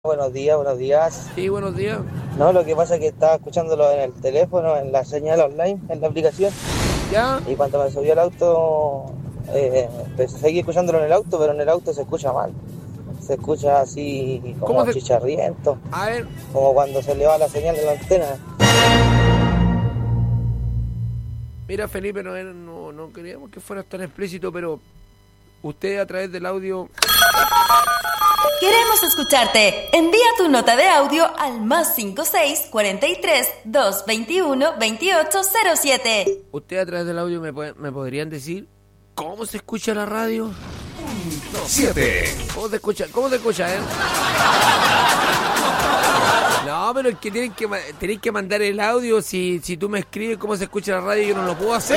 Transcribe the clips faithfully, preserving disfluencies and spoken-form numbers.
Buenos días, buenos días. Sí, buenos días. No, lo que pasa es que estaba escuchándolo en el teléfono, en la señal online, en la aplicación. ¿Ya? Y cuando me subí al auto, eh, pues, seguí escuchándolo en el auto, pero en el auto se escucha mal. Se escucha así como se... chicharriento. A ver. Como cuando se le va la señal de la antena. Mira, Felipe, no, no, no queríamos que fueras tan explícito, pero usted a través del audio... Queremos escucharte. Envía tu nota de audio al más cinco seis cuarenta y tres, doscientos veintiuno, veintiocho cero siete. Usted a través del audio me, puede, me podrían decir cómo se escucha la radio. siete. ¿Cómo se escucha? ¿Cómo se escucha, eh? No, pero es que tienen que tenéis que mandar el audio. Si, si tú me escribes cómo se escucha la radio, yo no lo puedo hacer.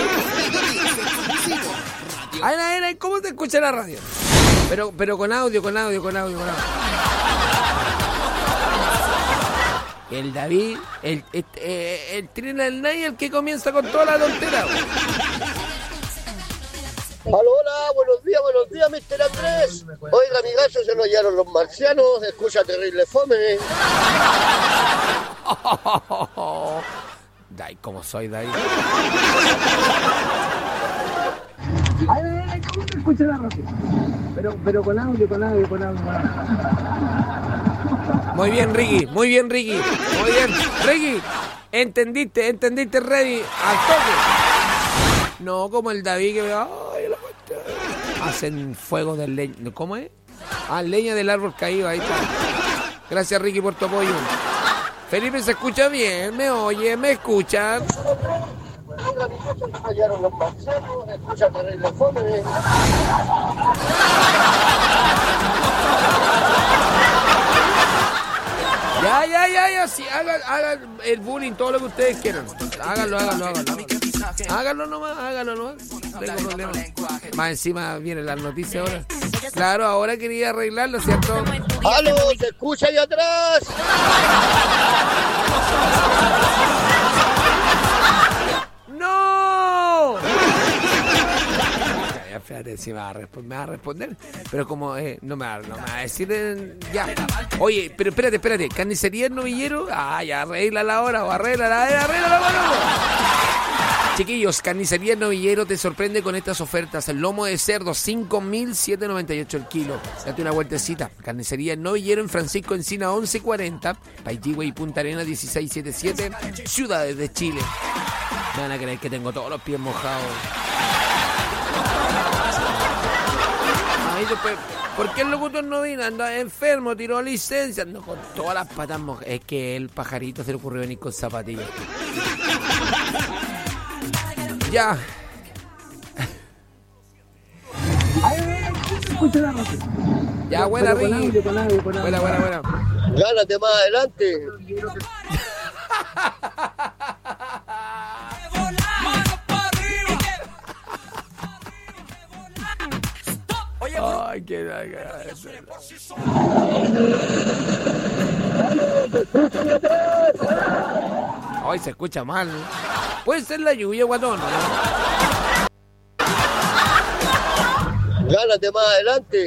Ay, ay, ay, ¿cómo se escucha la radio? Pero, pero con audio, con audio, con audio, con audio. El David, el, el, el, el Trina el Nay, el que comienza con toda la tontera. Hola, hola, buenos días, buenos días, mister Andrés. Oiga, mi gacho, se lo hallaron los marcianos, escucha terrible fome. Dai, ¿cómo soy, Dai? Ay, ay, ay, ¿cómo se escucha la radio? Pero, pero con audio, con audio, con audio, con audio. Muy bien, Ricky, muy bien, Ricky. Muy bien, Ricky. Entendiste, entendiste, Reddy, al toque. No como el David que me va... Hacen fuego de leña. ¿Cómo es? Ah, leña del árbol caído, ahí está. Gracias, Ricky, por tu apoyo. Felipe, ¿se escucha bien? ¿Me oye? ¿Me escuchan? Ya, ya, ya, ya, sí, hagan, hagan el bullying, todo lo que ustedes quieran. Háganlo, háganlo, háganlo. Háganlo nomás, háganlo nomás. No tengo problema. Más encima vienen las noticias ahora. Claro, ahora quería arreglarlo, ¿cierto? ¡Aló! ¡Se escucha ahí atrás! ¡No! Ya, espérate, si me va a, resp- me va a responder. Pero como eh, no, me va, no me va a decir eh, ya. Oye, pero espérate, espérate. ¿Carnicería el novillero? Ah, ya, arréglala ahora o arréglala, arréglala, arréglala. Chiquillos, Carnicería El Novillero te sorprende con estas ofertas. El lomo de cerdo, cinco mil setecientos noventa y ocho el kilo. Date una vueltecita. Carnicería El Novillero en Francisco Encina once cuarenta. Paitihue y Punta Arenas dieciséis setenta y siete. Ciudades de Chile. Me van a creer que tengo todos los pies mojados. Ay, después, ¿por qué el locutor no vino? Anda enfermo, tiró licencia. Ando con todas las patas mojadas. Es que el pajarito se le ocurrió venir con zapatillas. Ya. Ya, buena, Ricky. Buena, buena, buena. Gánate más adelante. Ay, qué Ay, se escucha mal. Puede ser la lluvia, guatón, ¿no? Gánate más adelante.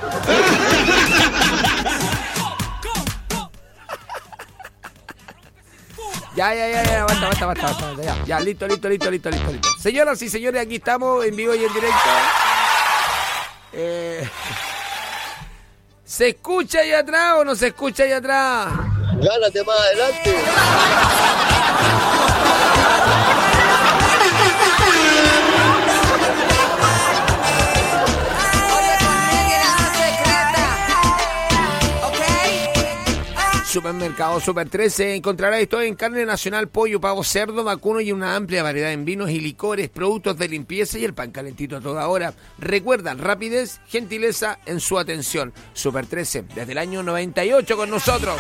Ya, ya, ya, ya, basta, basta, basta, basta, ya, ya, listo, listo, listo, listo, listo, listo. Señoras y señores, aquí estamos en vivo y en directo. Eh, ¿Se escucha ahí atrás o no se escucha ahí atrás? Gánate más adelante. Supermercado Super trece, encontrarás esto en carne nacional, pollo, pavo, cerdo, vacuno y una amplia variedad en vinos y licores, productos de limpieza y el pan calentito a toda hora. Recuerda, rapidez, gentileza en su atención. Super trece, desde el año noventa y ocho con nosotros.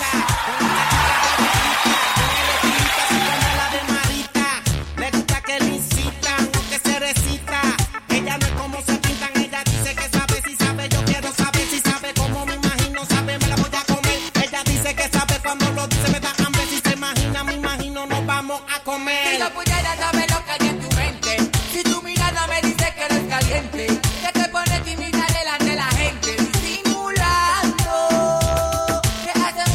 Te pone tímida delante de la gente, simulando que hace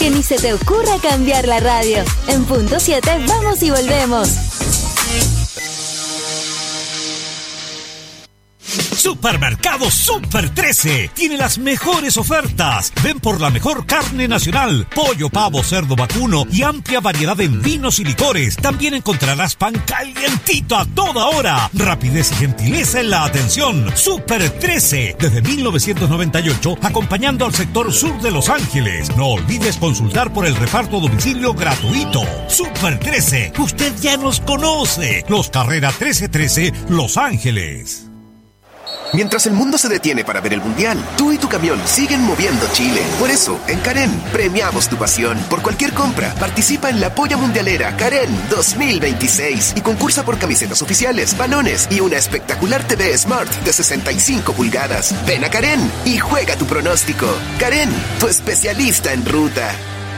que ni se te ocurra cambiar la radio. En punto siete vamos y volvemos. Supermercado Super trece tiene las mejores ofertas. Ven por la mejor carne nacional, pollo, pavo, cerdo, vacuno y amplia variedad en vinos y licores. También encontrarás pan calientito a toda hora. Rapidez y gentileza en la atención. Super trece, desde mil novecientos noventa y ocho, acompañando al sector sur de Los Ángeles. No olvides consultar por el reparto a domicilio gratuito. Super trece, usted ya nos conoce. Los Carrera trece trece, Los Ángeles. Mientras el mundo se detiene para ver el Mundial, tú y tu camión siguen moviendo Chile. Por eso, en Karen, premiamos tu pasión. Por cualquier compra, participa en la Polla Mundialera Karen dos mil veintiséis y concursa por camisetas oficiales, balones y una espectacular T V Smart de sesenta y cinco pulgadas. Ven a Karen y juega tu pronóstico. Karen, tu especialista en ruta.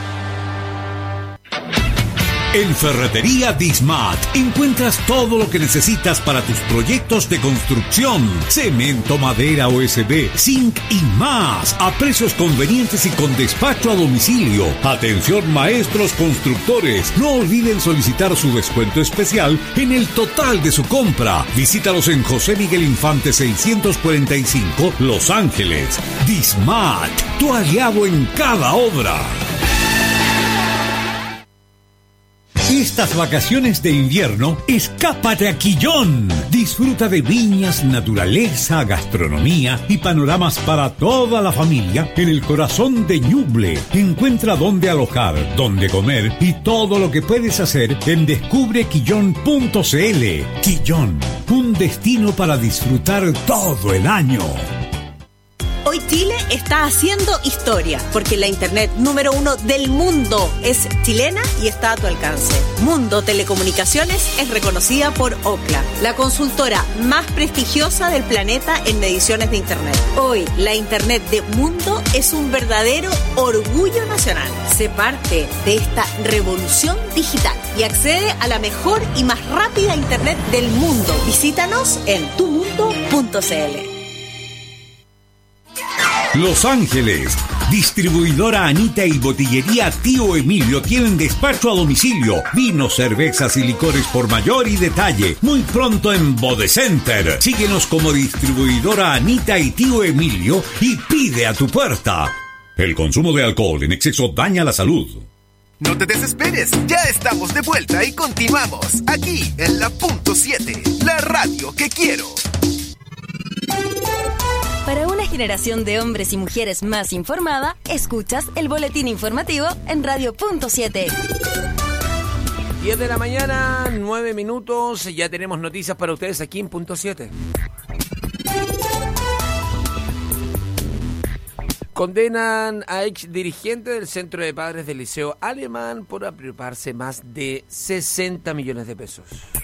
En Ferretería Dismat encuentras todo lo que necesitas para tus proyectos de construcción. Cemento, madera, O S B, zinc y más. A precios convenientes y con despacho a domicilio. Atención maestros constructores. No olviden solicitar su descuento especial en el total de su compra. Visítalos en José Miguel Infante seiscientos cuarenta y cinco, Los Ángeles. Dismat, tu aliado en cada obra. Estas vacaciones de invierno, escápate a Quillón. Disfruta de viñas, naturaleza, gastronomía y panoramas para toda la familia en el corazón de Ñuble. Encuentra dónde alojar, dónde comer y todo lo que puedes hacer en descubre quillón punto c l. Quillón, un destino para disfrutar todo el año. Hoy Chile está haciendo historia, porque la internet número uno del mundo es chilena y está a tu alcance. Mundo Telecomunicaciones es reconocida por Ookla, la consultora más prestigiosa del planeta en mediciones de internet. Hoy, la internet de Mundo es un verdadero orgullo nacional. Sé parte de esta revolución digital y accede a la mejor y más rápida internet del mundo. Visítanos en tu mundo punto c l. Los Ángeles, distribuidora Anita y botillería Tío Emilio tienen despacho a domicilio, vinos, cervezas y licores por mayor y detalle. Muy pronto en Bodecenter. Síguenos como distribuidora Anita y Tío Emilio y pide a tu puerta. El consumo de alcohol en exceso daña la salud. No te desesperes, ya estamos de vuelta y continuamos aquí en la punto siete, la radio que quiero. Para una generación de hombres y mujeres más informada, escuchas el boletín informativo en Radio Punto siete. diez de la mañana, nueve minutos, ya tenemos noticias para ustedes aquí en Punto siete. Condenan a ex dirigente del Centro de Padres del Liceo Alemán por apropiarse más de sesenta millones de pesos.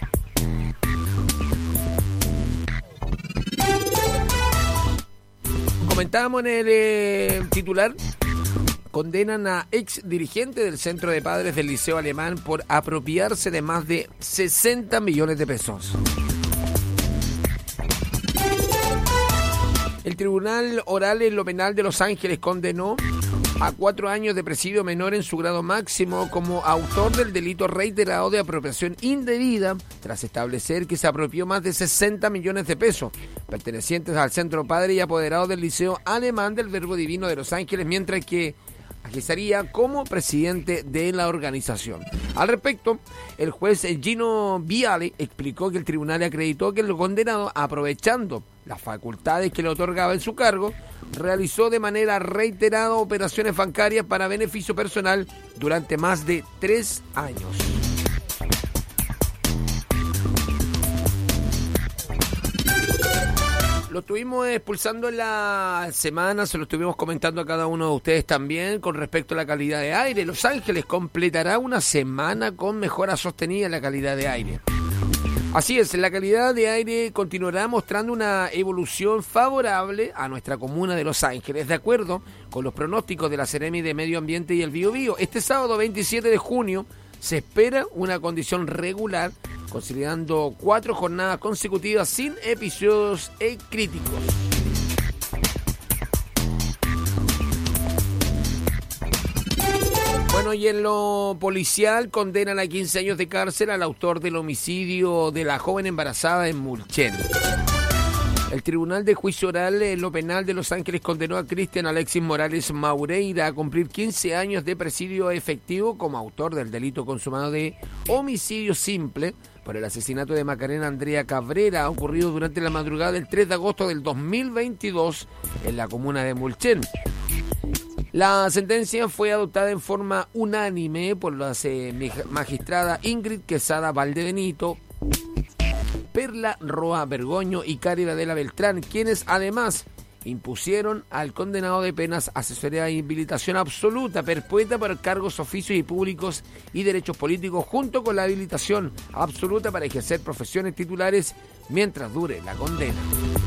Comentábamos en el eh, titular, condenan a ex dirigente del Centro de Padres del Liceo Alemán por apropiarse de más de sesenta millones de pesos. El Tribunal Oral en lo Penal de Los Ángeles condenó a cuatro años de presidio menor en su grado máximo como autor del delito reiterado de apropiación indebida, tras establecer que se apropió más de sesenta millones de pesos pertenecientes al Centro Padre y apoderado del Liceo Alemán del Verbo Divino de Los Ángeles, mientras que estaría como presidente de la organización. Al respecto, el juez Gino Viale explicó que el tribunal acreditó que el condenado, aprovechando las facultades que le otorgaba en su cargo, realizó de manera reiterada operaciones bancarias para beneficio personal durante más de tres años. Lo estuvimos expulsando en la semana, se lo estuvimos comentando a cada uno de ustedes también con respecto a la calidad de aire. Los Ángeles completará una semana con mejora sostenida en la calidad de aire. Así es, la calidad de aire continuará mostrando una evolución favorable a nuestra comuna de Los Ángeles, de acuerdo con los pronósticos de la Seremi de Medio Ambiente y el Biobío. Este sábado veintisiete de junio se espera una condición regular, considerando cuatro jornadas consecutivas sin episodios críticos. Bueno, y en lo policial condenan a quince años de cárcel al autor del homicidio de la joven embarazada en Mulchen. El Tribunal de Juicio Oral en lo Penal de Los Ángeles condenó a Cristian Alexis Morales Maureira a cumplir quince años de presidio efectivo como autor del delito consumado de homicidio simple por el asesinato de Macarena Andrea Cabrera, ocurrido durante la madrugada del tres de agosto del dos mil veintidós en la comuna de Mulchen. La sentencia fue adoptada en forma unánime por las eh, magistradas Ingrid Quesada Valdebenito, Perla Roa Bergoño y Cárida de la Beltrán, quienes además impusieron al condenado de penas asesoría e habilitación absoluta perpetua por cargos, oficios y públicos y derechos políticos, junto con la habilitación absoluta para ejercer profesiones titulares mientras dure la condena.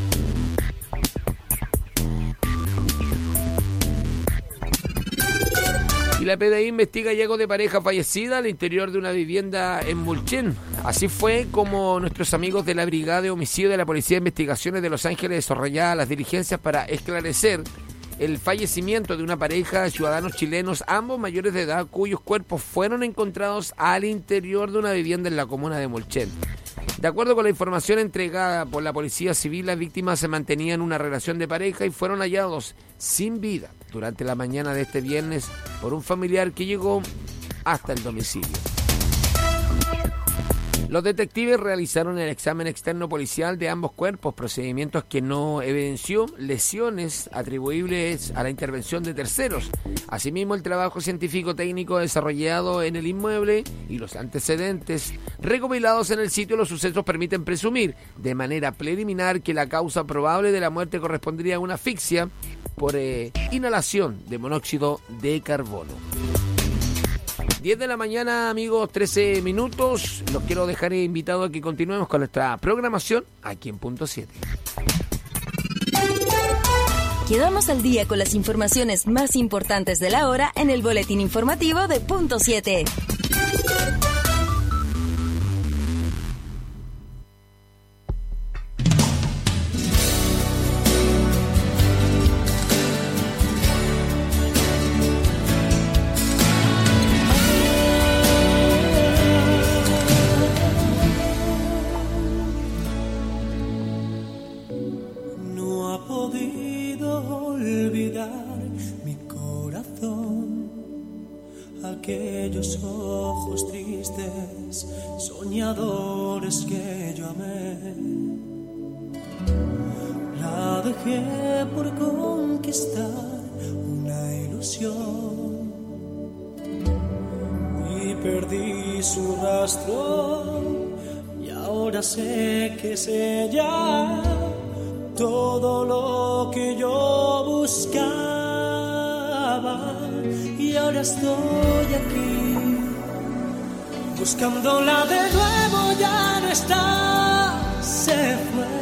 Y la P D I investiga hallazgos de pareja fallecida al interior de una vivienda en Mulchen. Así fue como nuestros amigos de la Brigada de Homicidio de la Policía de Investigaciones de Los Ángeles desarrollaban las diligencias para esclarecer el fallecimiento de una pareja de ciudadanos chilenos, ambos mayores de edad, cuyos cuerpos fueron encontrados al interior de una vivienda en la comuna de Mulchen. De acuerdo con la información entregada por la Policía Civil, las víctimas se mantenían en una relación de pareja y fueron hallados sin vida durante la mañana de este viernes por un familiar que llegó hasta el domicilio. Los detectives realizaron el examen externo policial de ambos cuerpos, procedimientos que no evidenció lesiones atribuibles a la intervención de terceros. Asimismo, el trabajo científico-técnico desarrollado en el inmueble y los antecedentes recopilados en el sitio de los sucesos permiten presumir de manera preliminar que la causa probable de la muerte correspondería a una asfixia por eh, inhalación de monóxido de carbono. diez de la mañana, amigos, trece minutos. Los quiero dejar invitados a que continuemos con nuestra programación aquí en Punto siete. Quedamos al día con las informaciones más importantes de la hora en el boletín informativo de Punto siete. Aquellos ojos tristes, soñadores que yo amé. La dejé por conquistar una ilusión y perdí su rastro, y ahora sé que es ella todo lo que yo buscaba. Y ahora estoy aquí, buscándola de nuevo, ya no está, se fue.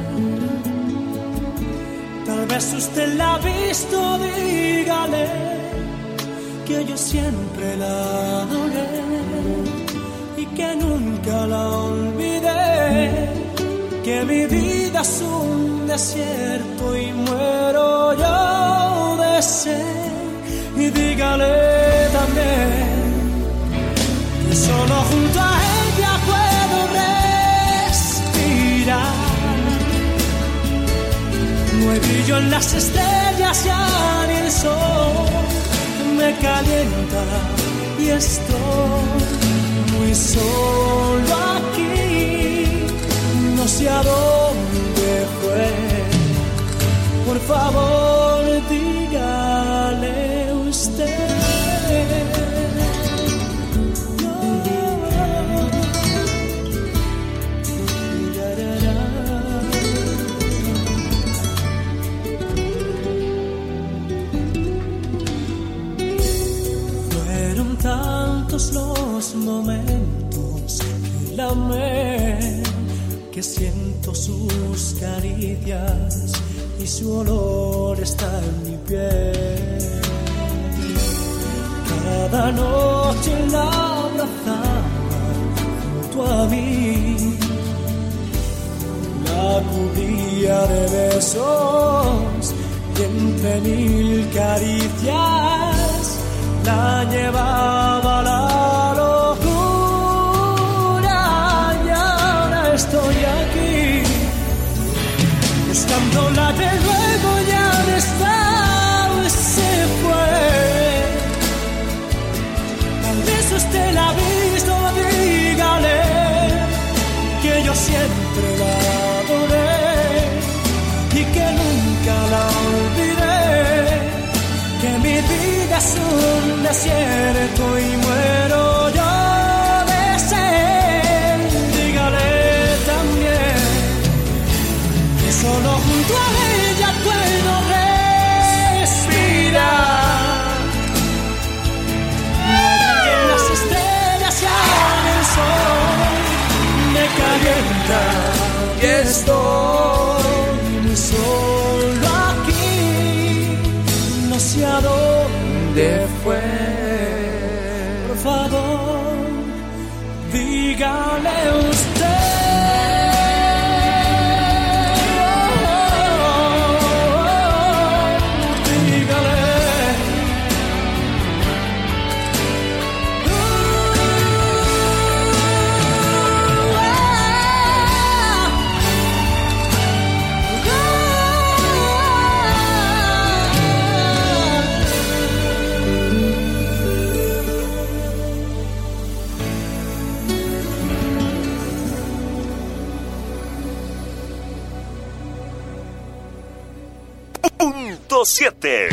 Tal vez usted la ha visto, dígale que yo siempre la adoré y que nunca la olvidé, que mi vida es un desierto y muero yo de sed. Y dígale también que solo junto a ella puedo respirar. No hay brillo en las estrellas, ya ni el sol me calienta y estoy muy solo aquí. No sé a dónde fue, por favor dígale usted. No. Fueron tantos los momentos que la amé, que siento sus caricias y su olor está en mi piel. Cada noche la abrazaba junto a mí, la cubría de besos y entre mil caricias la ha llevado a la locura y ahora estoy aquí buscándola de nuevo, ya no está y se fue. Tal vez usted la ha visto, dígale que yo siempre la adoré y que nunca la olvidé, que mi vida es un desierto y muero yo de sed. Dígale también que solo junto a ella puedo respirar. Que las estrellas y el sol me calientan y estoy muy solo aquí, no sé a dónde fue. Por favor, dígale usted. Punto siete.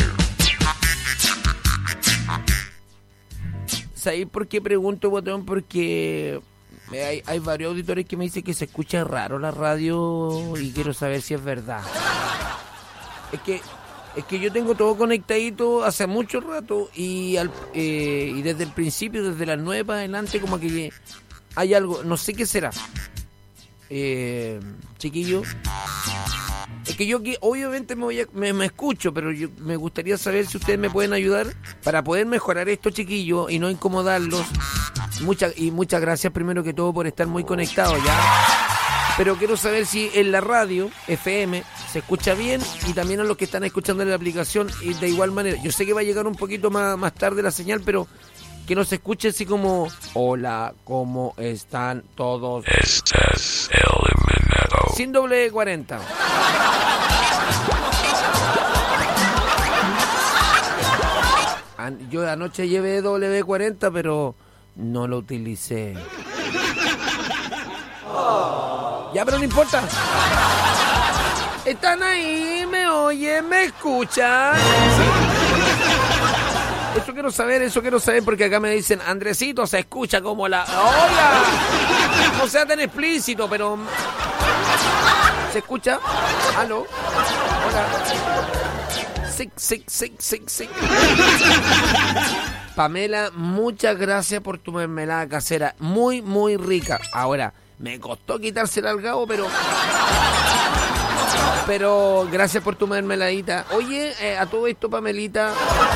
¿Sabéis por qué pregunto, botón? Porque hay, hay varios auditores que me dicen que se escucha raro la radio y quiero saber si es verdad. Es que es que yo tengo todo conectadito hace mucho rato y, al, eh, y desde el principio, desde las nueve para adelante, como que hay algo, no sé qué será. Eh, chiquillo, es que yo que obviamente me, voy a, me, me escucho, pero yo, me gustaría saber si ustedes me pueden ayudar para poder mejorar esto, chiquillos, y no incomodarlos. Muchas y muchas gracias primero que todo por estar muy conectados ya. Pero quiero saber si en la radio F M se escucha bien y también a los que están escuchando en la aplicación y de igual manera. Yo sé que va a llegar un poquito más, más tarde la señal, pero que no se escuche así como hola, ¿cómo están todos? Este es eliminado. Sin doble cuarenta. Yo anoche llevé doble cuarenta, pero no lo utilicé. Oh. Ya, pero no importa. Están ahí, me oyen, me escuchan. ¿Sí? Eso quiero saber, eso quiero saber, porque acá me dicen, Andresito, se escucha como la... ¡Oiga! No sea tan explícito, pero... ¿Se escucha? ¿Aló? Hola. Sí, sí, sí, sí, sí. Pamela, muchas gracias por tu mermelada casera. Muy, muy rica. Ahora, me costó quitársela al Gabo, pero... Pero gracias por tu mermeladita. Oye, eh, a todo esto, Pamelita...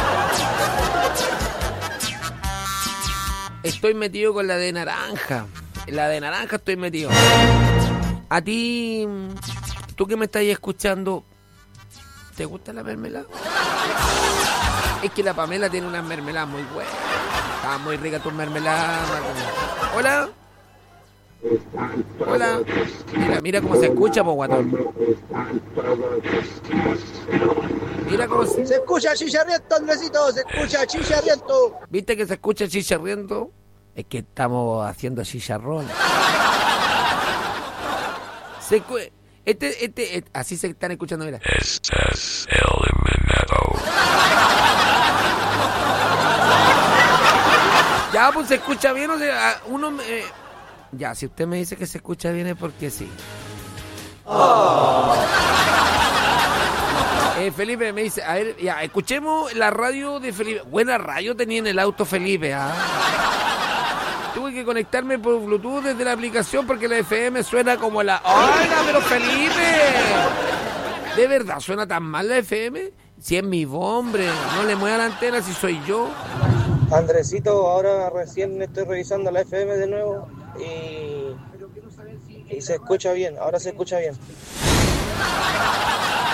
Estoy metido con la de naranja. La de naranja estoy metido. A ti, tú que me estás escuchando, ¿te gusta la mermelada? Es que la Pamela tiene unas mermeladas muy buenas. Está muy rica tu mermelada. Hola. Hola. Mira, mira cómo se escucha, po, guatón. Mira cómo se... Se escucha chicharriento, Andresito, se escucha chicharriento. ¿Viste que se escucha chicharriento? Es que estamos haciendo chicharrones. Se cu... este, este, este, así se están escuchando, mira. Este es eliminado. Ya, pues se escucha bien, o sea, uno... Eh... Ya, si usted me dice que se escucha bien es porque sí. Oh. Eh, Felipe me dice, a ver, ya, escuchemos la radio de Felipe. Buena radio tenía en el auto Felipe, ¿ah? Tuve que conectarme por Bluetooth desde la aplicación porque la F M suena como la... ¡Hola, pero Felipe! ¿De verdad suena tan mal la F M? Si es mi voz, hombre, no le mueva la antena si soy yo. Andresito, ahora recién estoy revisando la F M de nuevo y, y se escucha bien, ahora se escucha bien.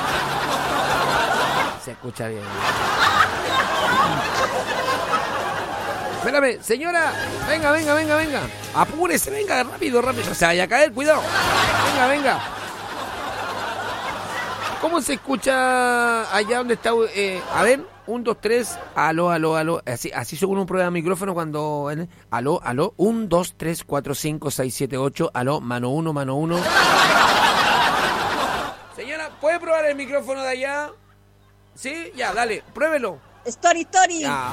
Se escucha bien. espérame, señora. Venga, venga, venga, venga. Apúrese, venga, rápido, rápido. O sea, vaya a caer, cuidado. Venga, venga. ¿Cómo se escucha allá donde está? Eh, a ver, un, dos, tres. Aló, aló, aló. Así, así según un prueba de micrófono cuando... ¿eh? Aló, aló. Un, dos, tres, cuatro, cinco, seis, siete, ocho. Aló, mano uno, mano uno. Señora, ¿puede probar el micrófono de allá? ¿Sí? Ya, dale, pruébelo. Story, story. Ya.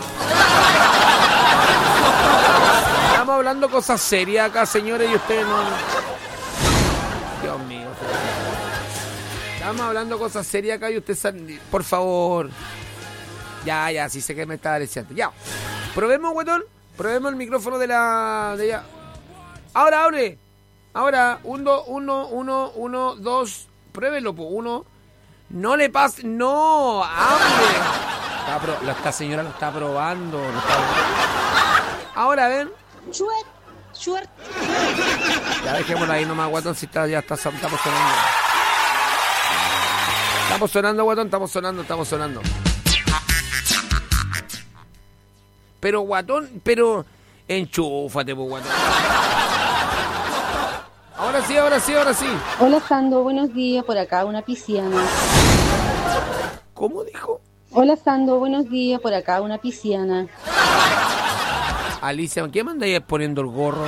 Estamos hablando cosas serias acá, señores, y ustedes no... Dios mío. Estamos hablando cosas serias acá y ustedes... Por favor. Ya, ya, sí sé que me está deseando. Ya. Probemos, guatón. Probemos el micrófono de la... de allá. Ahora, abre. Ahora, uno, uno, uno, uno, dos... Pruébelo, pues, uno. No le pase. No, hambre. Está pro... Esta señora lo está probando. Lo está... Ahora, ven. Chuet, chuet. Ya dejémoslo ahí nomás, guatón. Si está, ya está, estamos sonando. Estamos sonando, guatón. Estamos sonando, estamos sonando. Pero, guatón, pero. Enchúfate, pues, guatón. Ahora sí, ahora sí, ahora sí. Hola, Sando, buenos días. Por acá, una pisciana. ¿Cómo dijo? Hola, Sando, buenos días. Por acá, una pisciana. Alicia, ¿qué me andáis poniendo el gorro?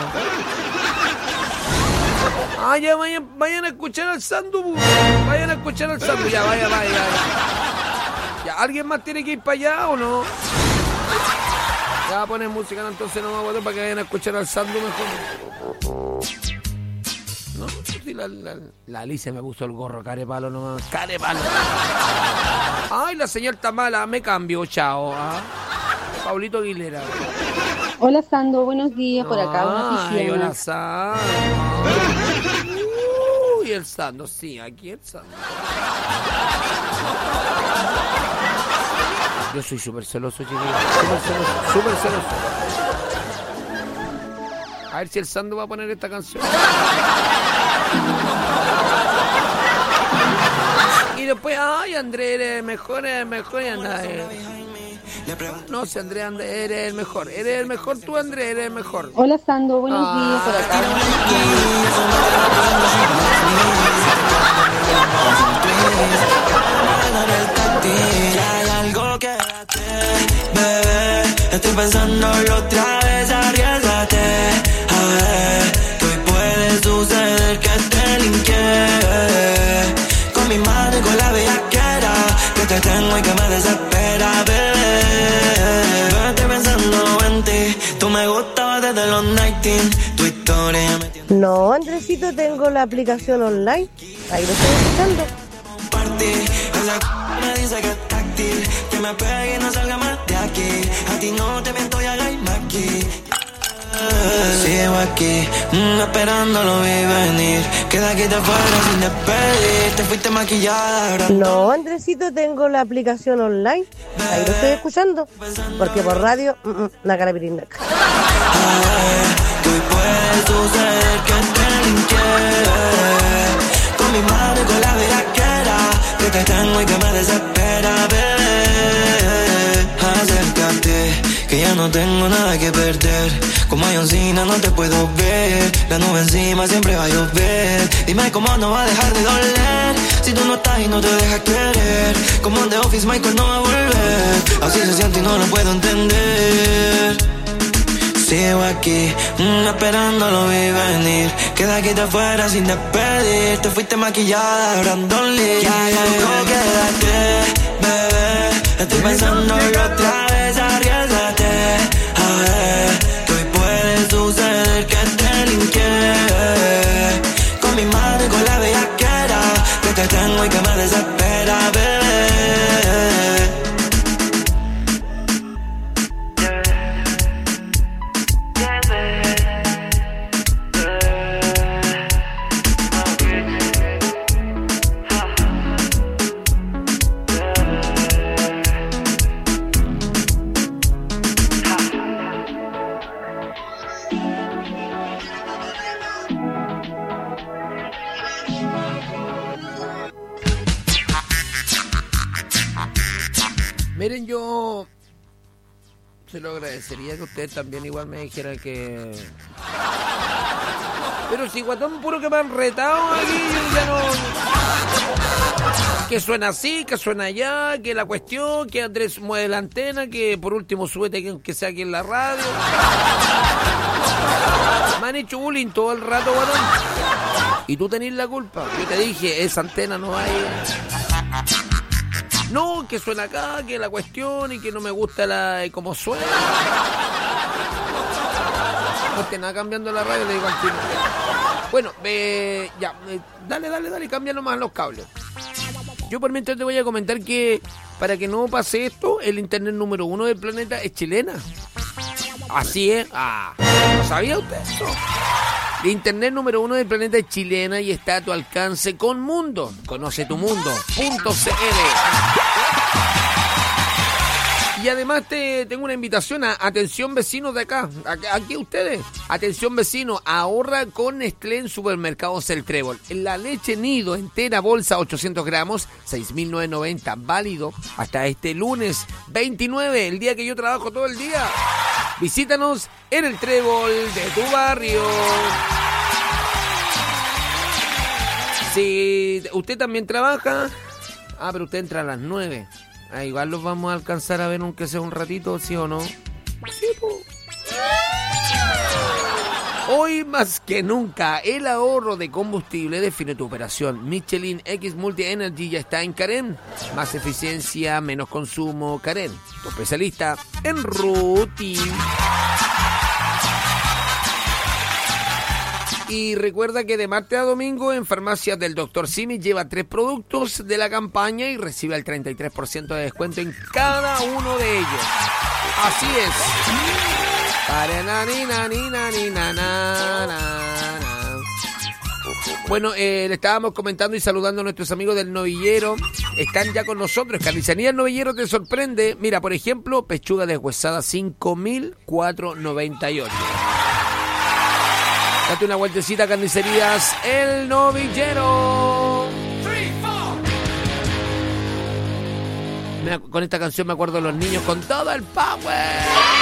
Ah, ya vayan, vayan a escuchar al Sando. Vayan a escuchar al Sando. Ya, vaya, vaya, vaya. Ya, ¿alguien más tiene que ir para allá o no? Ya va a poner música, ¿no? Entonces no me voy a para que vayan a escuchar al Sando mejor. No, sí, la, la, la Alicia me puso el gorro, carepalo nomás. Carepalo. Ay, la señora está mala, me cambio, chao. ¿Ah? Paulito Aguilera. Hola, Sando, buenos días. Por acá, una pisciana. Ay, hola, Sando. Uy, el Sando, sí, aquí el Sando. Yo soy súper celoso, chiquillos. Súper celoso, súper celoso. A ver si el Sando va a poner esta canción. Y después, ay, André, eres el mejor, eres el mejor. Y anda, eh. No sé, André, André, eres el mejor. Eres el mejor tú, André, eres el mejor. Hola, Sando, buenos ah, días. Por acá. Hay algo que bebé, estoy pensándolo otra vez, arriésgate. A ver, que hoy puede suceder que te linké con mi mano y con la bellaquera que te tengo y que me desespera, bebé. Estoy pensando en ti, tú me gustabas desde los nineteen, tu historia me tiene... No, Andresito, tengo la aplicación online, ahí lo estoy escuchando. Me dice que es táctil, que me pegue y no salga más de aquí. A ti no te miento y haga aquí. Sigo aquí, mm, esperando lo vi venir. Que de aquí te fuera sin despedir. Te fuiste maquillada. No, Andresito, tengo la aplicación online. Ahí lo estoy escuchando. Porque por radio, mm, mm, la carapirina. Que hoy puede suceder que te linké con mi mano y con la bellaquera que te tengo y que me desespera, bebé. Acércate, que ya no tengo nada que perder. Como Johncina no te puedo ver. La nube encima siempre va a llover. Dime cómo no va a dejar de doler si tú no estás y no te dejas querer. Como en The Office Michael no va a volver. Así se siente y no lo puedo entender. Sigo aquí, mmm, esperando lo vi venir. Que de aquí te fuera sin despedir. Te fuiste maquillada, Brandon Lee. Ya, ya, ya, quédate, bebé. Estoy pensándolo otra vez, arriésgate. A ver, que hoy puede suceder que te linké con mi mano y con la bellaquera que te tengo y que me desespera, bebé. Miren, yo Se lo agradecería que usted también igual me dijera que... Pero si guatón puro que me han retado aquí, ya no... Que suena así, que suena allá, que la cuestión, que Andrés mueve la antena, que por último súbete que, que sea aquí en la radio. Me han hecho bullying todo el rato, guatón. Y tú tenés la culpa. Yo te dije, esa antena no hay... No, que suena acá, que la cuestión y que no me gusta la cómo suena. No esté nada cambiando la radio, le digo al tiro. Bueno, eh, ya, eh, dale, dale, dale, cambia nomás los cables. Yo por mientras te voy a comentar que para que no pase esto, el internet número uno del planeta es chilena. Así es. Ah, ¿no sabía usted eso? El internet número uno del planeta es chilena y está a tu alcance con Mundo. Conoce tu mundo punto c l. Y además te tengo una invitación a atención vecinos de acá, aquí ustedes. Atención vecinos, ahorra con Nestlé en Supermercados El Trébol. La leche nido entera bolsa ochocientos gramos, seis mil novecientos noventa, válido hasta este lunes veintinueve, el día que yo trabajo todo el día. Visítanos en el Trébol de tu barrio. Si usted también trabaja, ah, pero usted entra a las nueve. Ah, igual los vamos a alcanzar a ver aunque sea un ratito, ¿sí o no? Sí, po. Hoy más que nunca, el ahorro de combustible define tu operación. Michelin X Multi Energy ya está en Carén. Más eficiencia, menos consumo. Carén, tu especialista en routine. Y recuerda que de martes a domingo en Farmacias del doctor Simi lleva tres productos de la campaña y recibe el treinta y tres por ciento de descuento en cada uno de ellos. Así es. Bueno, eh, le estábamos comentando y saludando a nuestros amigos del novillero. Están ya con nosotros. Carnicería El Novillero te sorprende. Mira, por ejemplo, pechuga deshuesada cinco mil cuatrocientos noventa y ocho. Date una vueltecita a Carnicerías El Novillero. Me, con esta canción me acuerdo de los niños con todo el power.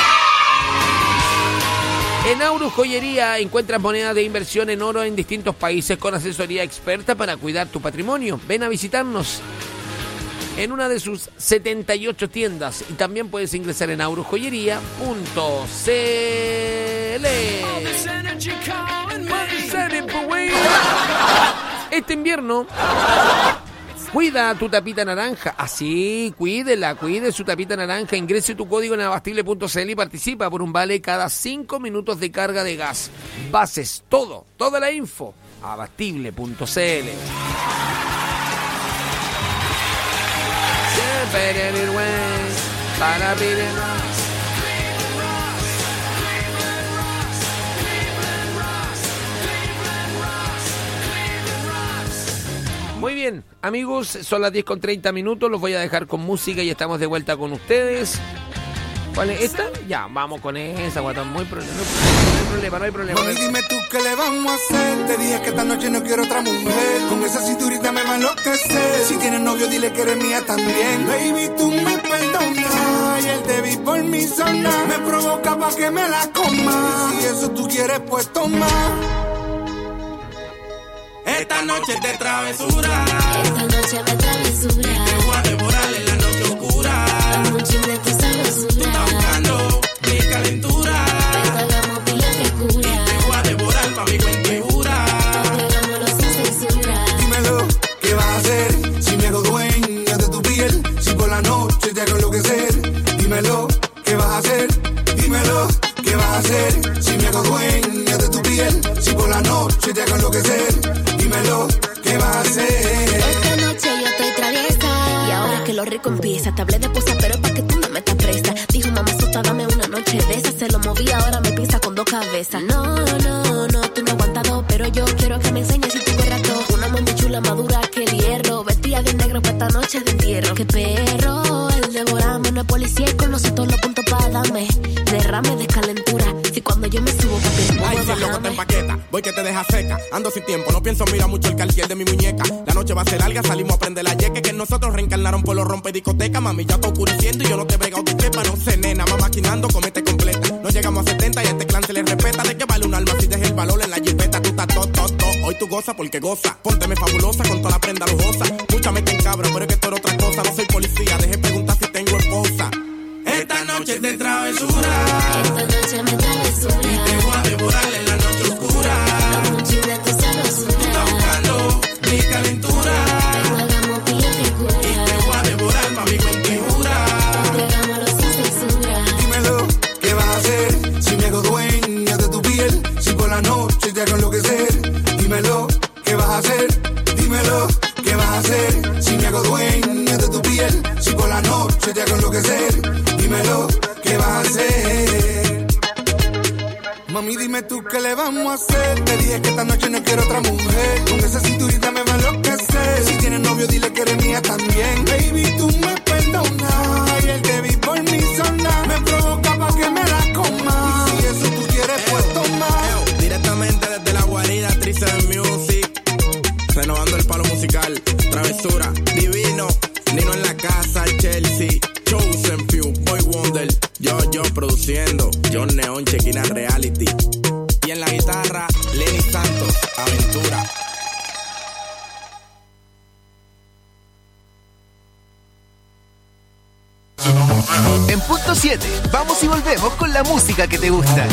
En Aurus Joyería encuentras monedas de inversión en oro en distintos países con asesoría experta para cuidar tu patrimonio. Ven a visitarnos en una de sus setenta y ocho tiendas y también puedes ingresar en aurus joyería punto c l. Este invierno cuida tu tapita naranja. Así, cuídela, cuide su tapita naranja. Ingrese tu código en abastible punto c l y participa por un vale cada cinco minutos de carga de gas. Bases, todo, toda la info. abastible punto c l. Muy bien, amigos, son las diez con treinta minutos, los voy a dejar con música y estamos de vuelta con ustedes. ¿Cuál es esta? Ya, vamos con esa, guatón, muy problema, no hay problema, no hay problema. Mami, dime tú qué le vamos a hacer. Te dije que esta noche no quiero otra mujer. Con esa cinturita me va a enloquecer. Si tienes novio, dile que eres mía también. Baby, tú me perdonas. Y el te vi por mi zona me provoca pa' que me la coma. Si eso tú quieres, pues toma. Esta noche de travesura. Esta noche de travesura. Te voy a devorar en la noche oscura. Dame un chin de tu sabrosura. Tú estás buscando mi calentura. Ven, hagamos pila de cura. Y te voy a devorar pa' mi cuentejura. Hagámoslo sin censura. Dímelo, ¿qué vas a hacer? Si me hago dueña de tu piel. Si por la noche te hago enloquecer. Dímelo, ¿qué vas a hacer? Dímelo, ¿qué vas a hacer? Si me hago dueña de tu piel. Si por la noche te hago enloquecer. Dímelo, ¿qué vas a hacer? Esta noche yo estoy traviesa. Y ahora que lo rico empieza. Te hablé de posa, pero es pa' que tú no me estás presta. Dijo mamá sota, dame una noche de esa. Se lo moví, ahora me pisa con dos cabezas. No, no, no, tú no aguantas dos. Pero yo quiero que me enseñes si tú quieres todo. Una mami chula, madura que el hierro. Vestida de negro pa' esta noche de entierro. Qué perro, el devorame. No es policía y conoce todos los puntos para darme. Derrame de calentura. Si cuando yo me subo, papi, ay, si loco te empaqueta, voy que te deja seca. Ando sin tiempo, no pienso, mira mucho el cartier de mi muñeca. La noche va a ser larga, salimos a prender la yeque. Que nosotros reencarnaron por los rompe discoteca. Mami, ya está oscureciendo y yo no te he bregado tu chepa. No Se nena, va maquinando, comete completa. No llegamos a setenta y a este clan se le respeta. ¿De qué vale un alma si dejas el valor en la jipeta? Tú estás to, to, to. Hoy tú goza porque goza. Pónteme fabulosa con toda la prenda lujosa. Mucha me en cabra, pero es que esto era otra cosa. No soy policía, deje preguntar si tengo esposa. Esta noche es de travesura. Esta noche me travesura. Y te voy a devorar en la noche oscura. Con un chile de sabrosura. Tú estás buscando mi calentura. Ven, hagamos pilla figura. Y te voy a devorar, mami, con figura. Entregámoslo sin censura. Dímelo, ¿qué vas a hacer? Si me hago dueña de tu piel, si por la noche te hago enloquecer. Dímelo, ¿qué vas a hacer? Dímelo, ¿qué vas a hacer? Si me hago dueña de tu piel, si por la noche te hago enloquecer. Dímelo, ¿qué vas a hacer? Mami, dime tú qué le vamos a hacer. Te dije que esta noche no quiero otra mujer. Con esa cinturita me va a enloquecer. Si tienes novio, dile que eres mía también. Baby, tú me perdonas. Y el que vi por mi zona me provoca pa' que me la coma. Y si eso tú quieres, pues toma. Directamente desde la guarida, Trice de Music. Renovando el palo musical. Travesura, divino. Nino en la casa, Chelsea. Chosen Few, Boy Wonder. Yo, yo produciendo. John Neon, Chequina Reality. Y en la guitarra, Lenny Santos, Aventura. En punto siete, vamos y volvemos con la música que te gusta.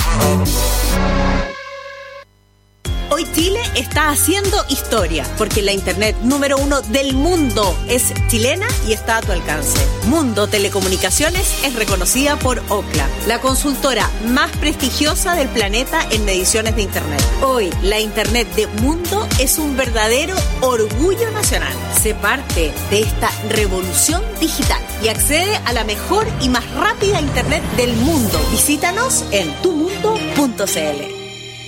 Hoy Chile está haciendo historia, porque la internet número uno del mundo es chilena y está a tu alcance. Mundo Telecomunicaciones es reconocida por Ookla, la consultora más prestigiosa del planeta en mediciones de internet. Hoy, la internet de Mundo es un verdadero orgullo nacional. Sé parte de esta revolución digital y accede a la mejor y más rápida internet del mundo. Visítanos en tu mundo punto c l.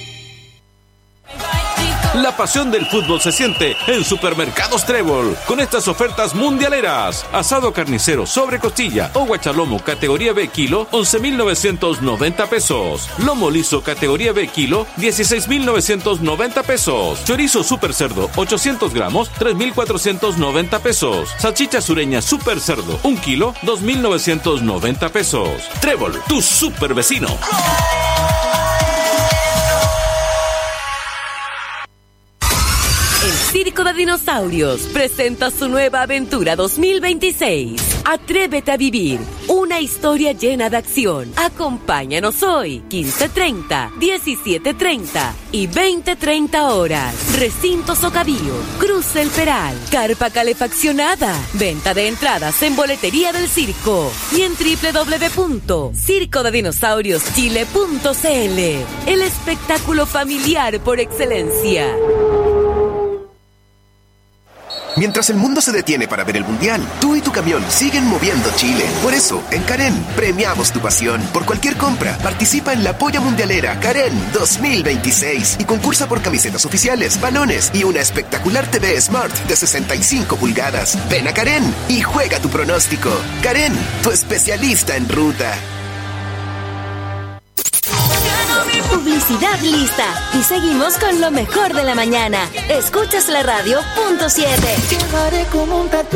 La pasión del fútbol se siente en Supermercados Trébol, con estas ofertas mundialeras. Asado carnicero sobre costilla o guachalomo categoría B kilo, once mil novecientos noventa pesos. Lomo liso categoría B kilo, dieciséis mil novecientos noventa pesos. Chorizo super cerdo, ochocientos gramos, tres mil cuatrocientos noventa pesos. Salchicha sureña super cerdo, un kilo, dos mil novecientos noventa pesos. Trébol, tu super vecino. Circo de Dinosaurios presenta su nueva aventura dos mil veintiséis. Atrévete a vivir una historia llena de acción. Acompáñanos hoy, quince treinta, diecisiete treinta y veinte treinta horas. Recinto Socavio, Cruz El Peral, carpa calefaccionada. Venta de entradas en boletería del circo y en doble u doble u doble u punto circo de dinosaurios chile punto c l. El espectáculo familiar por excelencia. Mientras el mundo se detiene para ver el Mundial, tú y tu camión siguen moviendo Chile. Por eso, en Karen, premiamos tu pasión. Por cualquier compra, participa en la Polla Mundialera Karen dos mil veintiséis y concursa por camisetas oficiales, balones y una espectacular T V Smart de sesenta y cinco pulgadas. Ven a Karen y juega tu pronóstico. Karen, tu especialista en ruta. Publicidad lista. Y seguimos con lo mejor de la mañana. Escuchas la radio punto siete. Llevaré como un tatú.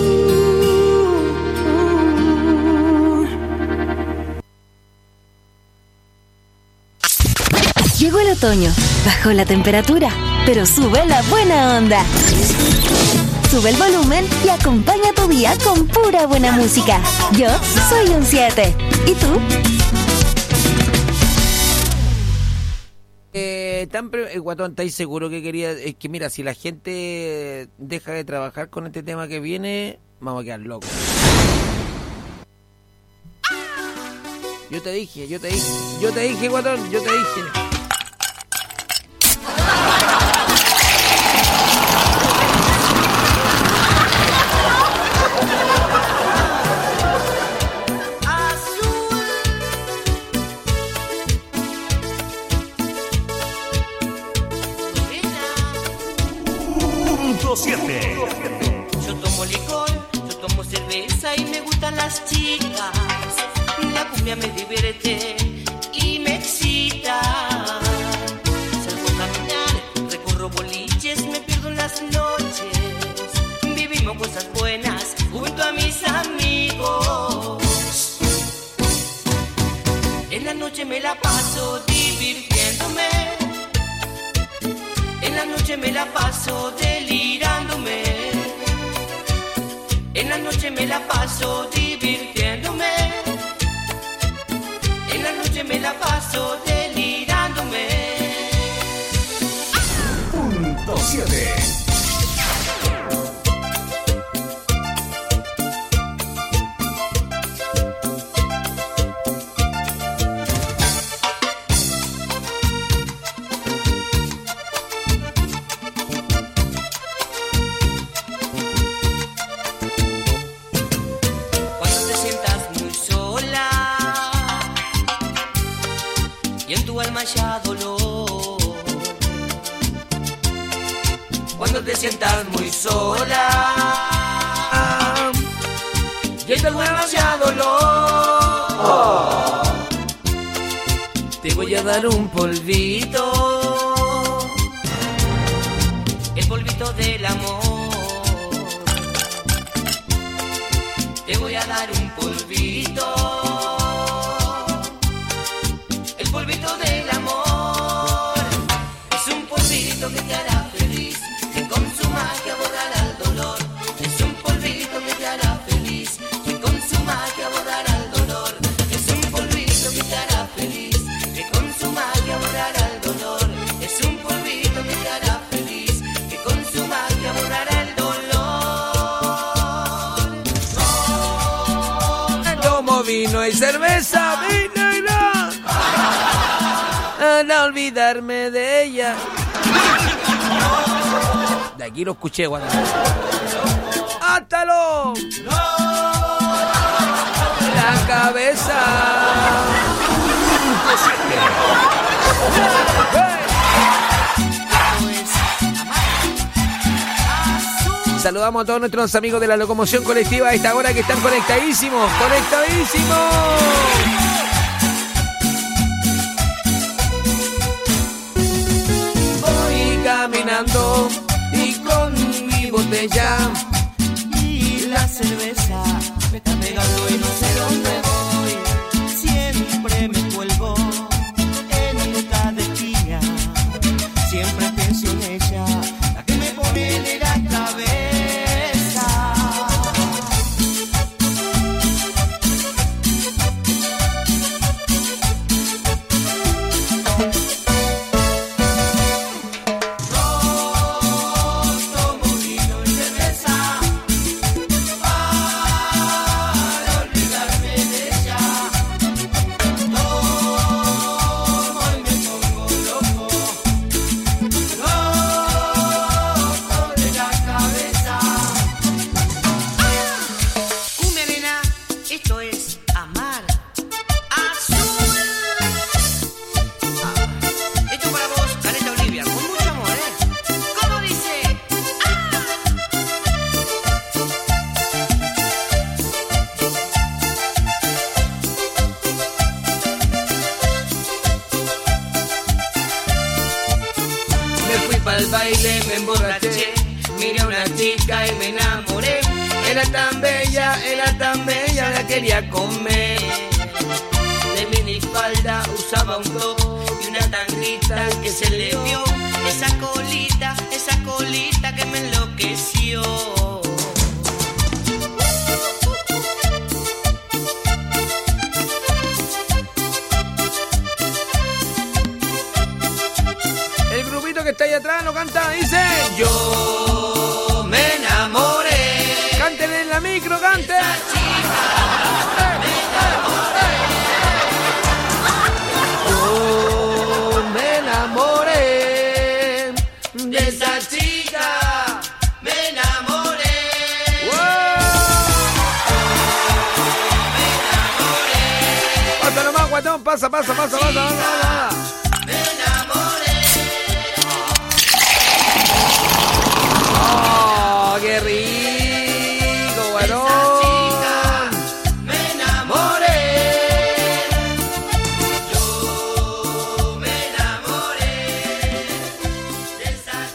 Llegó el otoño. Bajó la temperatura, pero sube la buena onda. Sube el volumen y acompaña tu día con pura buena música. Yo soy un siete. ¿Y tú? Eh, tan pre- eh, Guatón, ¿estáis seguro que quería? Es que mira, si la gente deja de trabajar con este tema que viene, vamos a quedar locos. Yo te dije, yo te dije, yo te dije, Guatón, yo te dije. siete. Yo tomo licor, yo tomo cerveza y me gustan las chicas. La cumbia me divierte y me excita. Salgo a caminar, recorro boliches, me pierdo en las noches. Vivimos cosas buenas junto a mis amigos. En la noche me la paso divirtiéndome. En la noche me la paso delirándome. En la noche me la paso divirtiéndome. En la noche me la paso delirándome. Punto siete. Ya dolor. Cuando te sientas muy sola y en tu alma ya dolor, oh. Te voy a dar un polvito, el polvito del amor. Te voy a dar un polvito, el polvito del amor. Es un polvito que te hará feliz, que con su magia borrará el dolor. Es un polvito que te hará feliz, que con su magia borrará el dolor. Es un polvito que te hará feliz, que con su magia borrará el dolor. Es un polvito que te hará feliz, que con su magia borrará el dolor. Tomo vino y cerveza, vino y no. Para olvidarme de ella. De aquí lo escuché, guarda. ¡Átalo! La cabeza. Saludamos a todos nuestros amigos de la locomoción colectiva a esta hora que están conectadísimos, conectadísimos. Caminando y con mi botella y la cerveza me está pegando y no sé dónde voy. Siempre me cuelgo en cada esquina, siempre pienso en ella, la que me pone en la cabeza. al baile me emborraché, miré a una chica y me enamoré. Era tan bella, era tan bella, la quería comer. De minifalda usaba un top y una tanguita que se le vio. Esa colita, esa colita que me enloqueció. El grupito que está ahí atrás lo canta, dice: yo me enamoré. Cántele en la micro, cante. Yo me enamoré de esa chica, me enamoré. ¡Wow! Me enamoré. Pasa nomás, guatón, pasa, pasa, pasa, pasa, pasa, pasa. Me enamoré. ¡Oh, qué rico, guatón!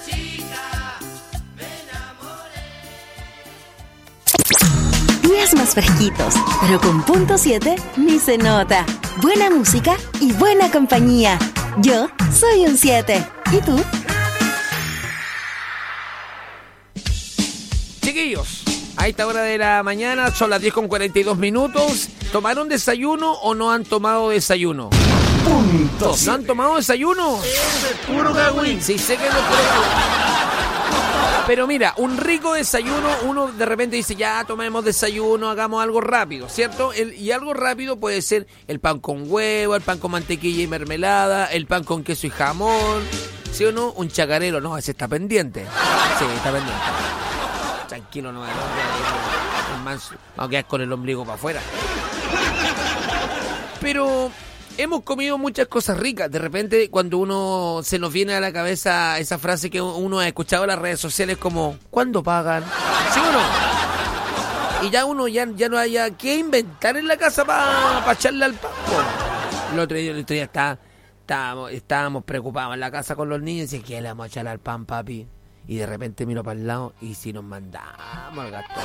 Días más fresquitos, pero con punto siete ni se nota. Buena música y buena compañía. Yo soy un siete. ¿Y tú? Chiquillos, a esta hora de la mañana son las diez con cuarenta y dos minutos. ¿Tomaron desayuno o no han tomado desayuno? Punto. ¿No han tomado desayuno? Es puro cagüín. Sí, sé que no es puro cagüín. Pero mira, un rico desayuno, uno de repente dice, ya tomemos desayuno, hagamos algo rápido, ¿cierto? El, y algo rápido puede ser el pan con huevo, el pan con mantequilla y mermelada, el pan con queso y jamón, ¿sí o no? Un chacarero, no, ese está pendiente. Sí, está pendiente. Tranquilo, no, no, no, no, vamos a quedar con el ombligo para afuera. Pero hemos comido muchas cosas ricas. De repente, cuando uno se nos viene a la cabeza esa frase que uno ha escuchado en las redes sociales como ¿cuándo pagan? ¿Sí o no? Y ya uno ya, ya no haya que inventar en la casa para pa echarle al pan. El otro día, el otro día está, estábamos, estábamos preocupados en la casa con los niños y decían, ¿qué le vamos a echarle al pan, papi? Y de repente miro para el lado y si nos mandamos al gato.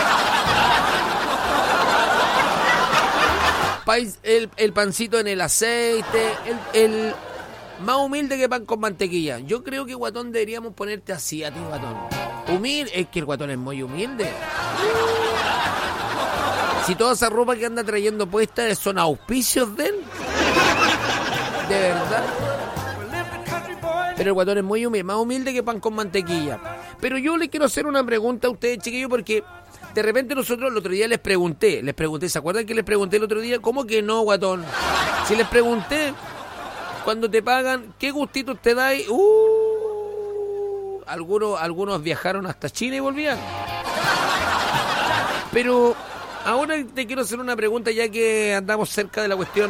El, el pancito en el aceite, el, el más humilde que pan con mantequilla. Yo creo que, guatón, deberíamos ponerte así a ti, guatón. Humilde, es que el guatón es muy humilde. Si toda esa ropa que anda trayendo puesta son auspicios de él. De verdad. Pero el guatón es muy humilde, más humilde que pan con mantequilla. Pero yo le quiero hacer una pregunta a ustedes, chiquillos, porque de repente nosotros el otro día les pregunté, les pregunté, ¿se acuerdan que les pregunté el otro día? ¿Cómo que no, guatón? Si les pregunté, cuando te pagan, ¿qué gustitos te da? Uh, algunos, algunos viajaron hasta China y volvían. Pero ahora te quiero hacer una pregunta ya que andamos cerca de la cuestión.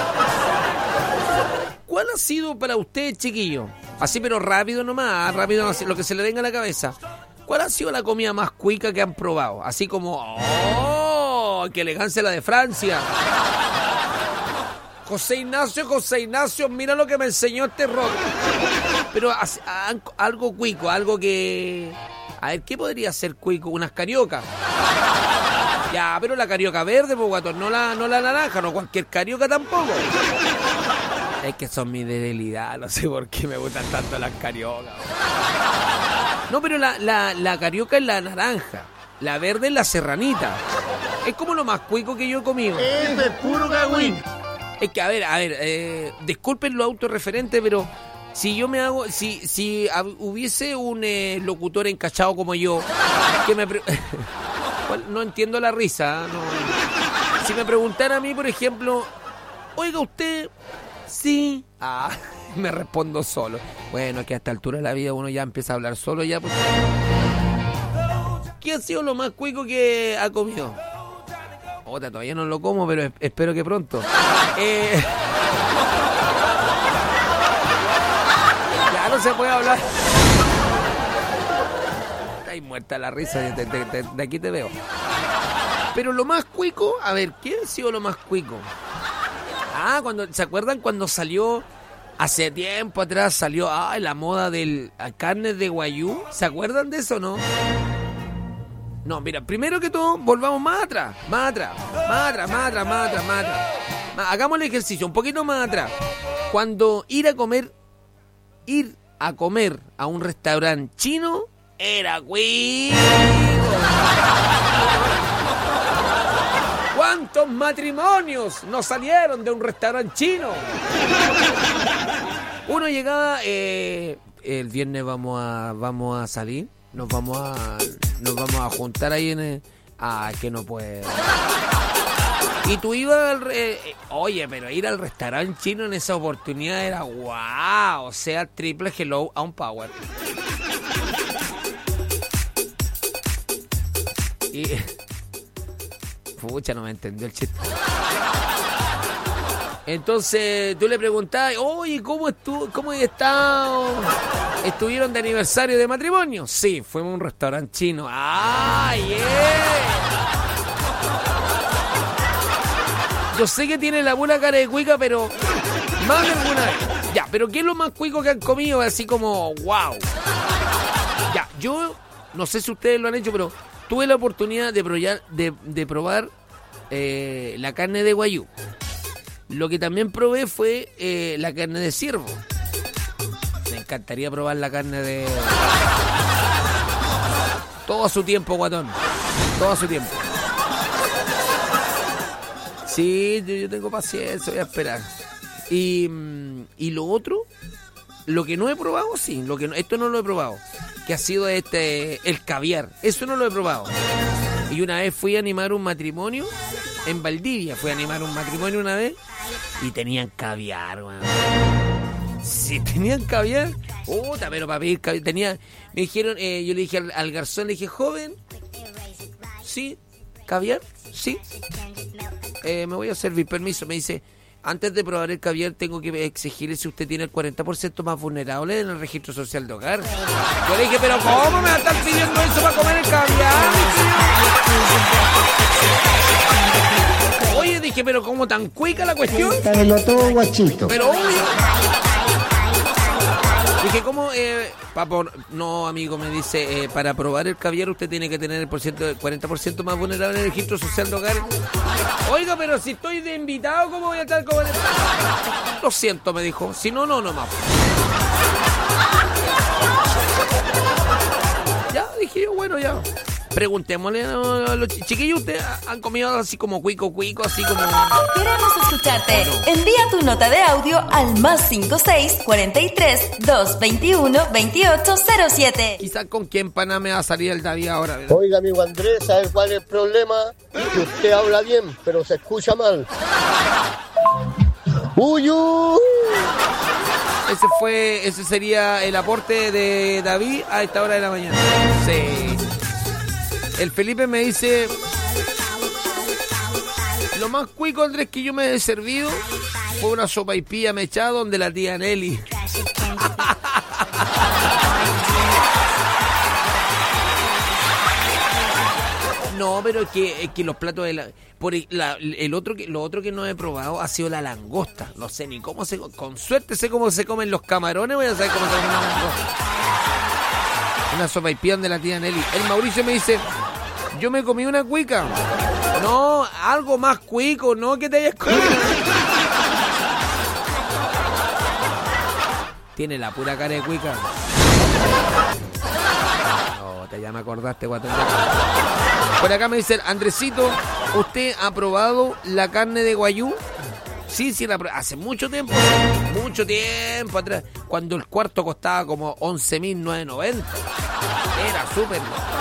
¿Cuál ha sido para usted, chiquillo? Así pero rápido nomás, rápido lo que se le venga a la cabeza. ¿Cuál ha sido la comida más cuica que han probado? Así como, ¡oh! ¡Qué elegancia la de Francia! José Ignacio, José Ignacio, mira lo que me enseñó este rock. Pero a, a, algo cuico, algo que... A ver, ¿qué podría ser cuico? Unas cariocas. Ya, pero la carioca verde, pues, guatón, no la, no la naranja, no cualquier carioca tampoco. Es que son mi debilidad, no sé por qué me gustan tanto las cariocas. No, pero la, la, la carioca es la naranja, la verde es la serranita. Es como lo más cuico que yo he comido. Eso es puro cagüín. Es que, a ver, a ver, eh, disculpen lo autorreferente, pero si yo me hago, si si hubiese un eh, locutor encachado como yo, que me... Pre- no entiendo la risa, no. Si me preguntara a mí, por ejemplo, oiga usted... Sí. Ah, me respondo solo. Bueno, que a esta altura de la vida uno ya empieza a hablar solo ya. Pues. ¿Qué ha sido lo más cuico que ha comido? Otra, todavía no lo como, pero espero que pronto. Eh... Ya no se puede hablar. Está ahí muerta la risa, de, de, de, de aquí te veo. Pero lo más cuico, a ver, ¿qué ha sido lo más cuico? Ah, cuando, ¿se acuerdan cuando salió, hace tiempo atrás, salió ah, la moda del carne de guayú? ¿Se acuerdan de eso o no? No, mira, primero que todo, volvamos más atrás, más atrás, más atrás, más atrás, más atrás, más atrás. Hagamos el ejercicio, un poquito más atrás. Cuando ir a comer, ir a comer a un restaurante chino, era cuico. ¿Cuántos matrimonios nos salieron de un restaurante chino? Uno llegaba, eh, el viernes vamos a vamos a salir, nos vamos a nos vamos a juntar ahí en el, ah, que no puede. Y tú ibas al, eh, oye, pero ir al restaurante chino en esa oportunidad era wow, o sea, triple hello a un power. Y pucha, no me entendió el chiste. Entonces tú le preguntabas, oye, ¿cómo estuvo? ¿Cómo he estado? ¿Estuvieron de aniversario de matrimonio? Sí, fuimos a un restaurante chino. ¡Ah, yeah! Yo sé que tiene la pura cara de cuica, pero más de alguna vez. Ya, pero ¿qué es lo más cuico que han comido? Así como, wow. Ya, yo no sé si ustedes lo han hecho, pero tuve la oportunidad de probar, de, de probar eh, la carne de guayú. Lo que también probé fue eh, la carne de ciervo. Me encantaría probar la carne de... Todo a su tiempo, guatón. Todo a su tiempo. Sí, yo, yo tengo paciencia, voy a esperar. Y, y lo otro, lo que no he probado, sí, lo que no, esto no lo he probado, que ha sido este el caviar. Eso no lo he probado. Y una vez fui a animar un matrimonio en Valdivia, fui a animar un matrimonio una vez y tenían caviar, weón. Sí, tenían caviar. Puta, pero para pedir caviar, tenía, me dijeron, eh, yo le dije al, al garzón, le dije, joven, sí, caviar, sí. Eh, me voy a servir, permiso. Me dice, antes de probar el caviar tengo que exigirle si usted tiene el cuarenta por ciento más vulnerable en el registro social de hogar. Yo le dije, pero ¿cómo me va a estar pidiendo eso para comer el caviar? Oye, dije, pero ¿cómo tan cuica la cuestión? todo guachito. Pero obvio. Dije, ¿cómo? Eh, papo, no, amigo, me dice, eh, para probar el caviar usted tiene que tener el, por ciento, el cuarenta por ciento más vulnerable en el registro social de hogar. Oiga, pero si estoy de invitado, ¿cómo voy a estar como... Lo siento, me dijo. Si no, no, no más. Ya, dije yo, bueno, ya. Preguntémosle a los chiquillos, ¿ustedes han comido así como cuico, cuico, así como...? Queremos escucharte. Envía tu nota de audio al más cinco seis cuarenta y tres, doscientos veintiuno, veintiocho cero siete. Quizás con quién pana me va a salir el David ahora, ¿verdad? Oiga, amigo Andrés, ¿sabe cuál es el problema? Que usted habla bien, pero se escucha mal. ¡Uy, uy! Ese fue, ese sería el aporte de David a esta hora de la mañana. Sí. El Felipe me dice, lo más cuico, Andrés, que yo me he servido fue una sopaipilla mechada donde la tía Nelly. No, pero es que, es que los platos de la, por el, la, el otro que, lo otro que no he probado ha sido la langosta. No sé ni cómo se, con suerte sé cómo se comen los camarones, voy a saber cómo se come una langosta. Una sopaipilla de la tía Nelly. El Mauricio me dice, yo me comí una cuica. No, algo más cuico, no que te hayas comido. Tiene la pura cara de cuica. No, te ya me acordaste, guatón. Por acá me dicen, Andresito, ¿usted ha probado la carne de guayú? Sí, sí, la probé. Hace mucho tiempo, mucho tiempo atrás, cuando el cuarto costaba como once mil novecientos noventa. Era súper.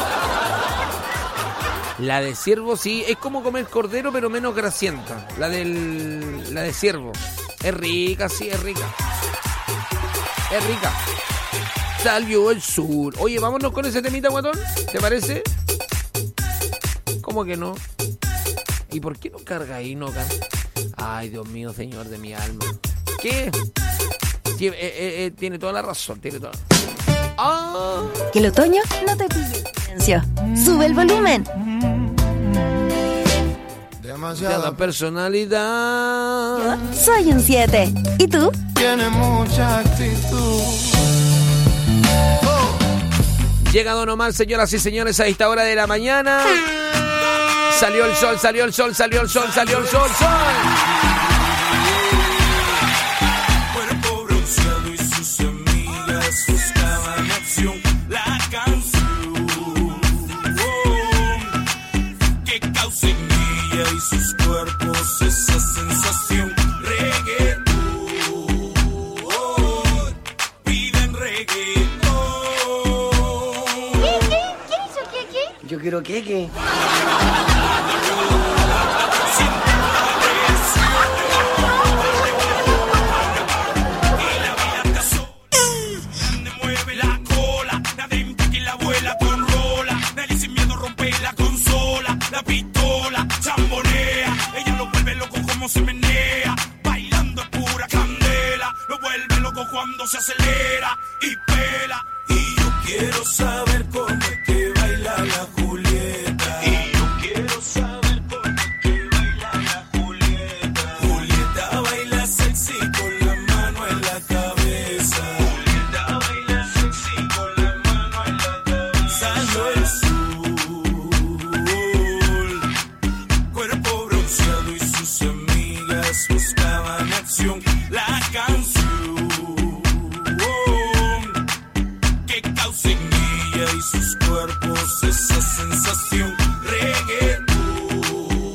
La de ciervo, sí, es como comer cordero, pero menos grasienta. La del, la de ciervo. Es rica, sí, es rica. Es rica. Salió el sur. Oye, vámonos con ese temita, guatón. ¿Te parece? ¿Cómo que no? ¿Y por qué no carga ahí, no carga? Ay, Dios mío, señor de mi alma. ¿Qué? Sí, eh, eh, eh, tiene toda la razón, tiene toda la razón. ¡Ah! Que el otoño no te pille el silencio. Sube el volumen. Demasiada personalidad. Yo soy un siete. ¿Y tú? Tiene mucha actitud. Llega Don Omar, señoras y señores, a esta hora de la mañana. Salió el sol, salió el sol, salió el sol, salió el sol, sol. Cuerpo bronceado y sus amigas buscaban acción. La canción oh, que causa en ella y sus cuerpos esa sensación. Reggaetón, piden reggaetón. ¿Qué? ¿Qué? ¿Qué hizo? ¿Qué? ¿Qué? Yo quiero queque. La pistola, chambonea, ella lo vuelve loco como se menea, bailando es pura candela, lo vuelve loco cuando se acelera y pela. Y yo quiero saber cómo es que baila la Julieta. Y yo quiero saber cómo es que baila la Julieta. Julieta baila sexy con la mano en la cabeza. Julieta baila sexy con la mano en la cabeza. Salió el sur. acción, la canción que causa en ella y sus cuerpos esa sensación. Reggaetón,